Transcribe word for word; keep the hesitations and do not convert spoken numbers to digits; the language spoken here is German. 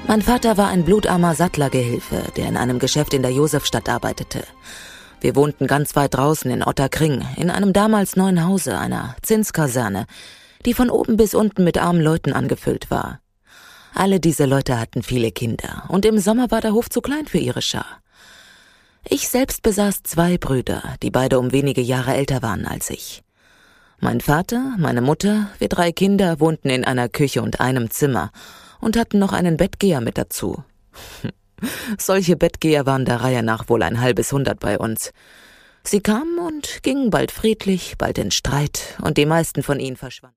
Mein Vater war ein blutarmer Sattlergehilfe, der in einem Geschäft in der Josefstadt arbeitete. Wir wohnten ganz weit draußen in Ottakring, in einem damals neuen Hause, einer Zinskaserne, die von oben bis unten mit armen Leuten angefüllt war. Alle diese Leute hatten viele Kinder, und im Sommer war der Hof zu klein für ihre Schar. Ich selbst besaß zwei Brüder, die beide um wenige Jahre älter waren als ich. Mein Vater, meine Mutter, wir drei Kinder wohnten in einer Küche und einem Zimmer und hatten noch einen Bettgeher mit dazu. Solche Bettgeher waren der Reihe nach wohl ein halbes Hundert bei uns. Sie kamen und gingen bald friedlich, bald in Streit, und die meisten von ihnen verschwanden.